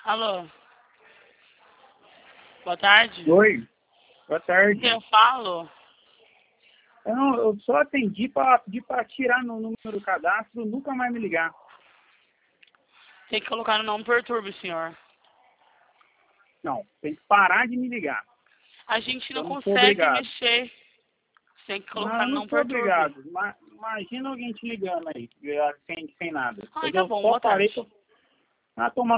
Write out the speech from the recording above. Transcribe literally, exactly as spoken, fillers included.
Alô? Boa tarde. Oi, boa tarde. Eu falo? Eu, não, eu só atendi para pedir para tirar no número do cadastro, nunca mais me ligar. Tem que colocar no não perturbe, senhor. Não, tem que parar de me ligar. A gente não, Eu não sou consegue obrigado. mexer. Tem que colocar Não, eu no não não sou perturbe. obrigado. Ma- Imagina alguém te ligando aí, sem, sem nada. Ai, Eu tá bom, só boa parei tarde. para tomar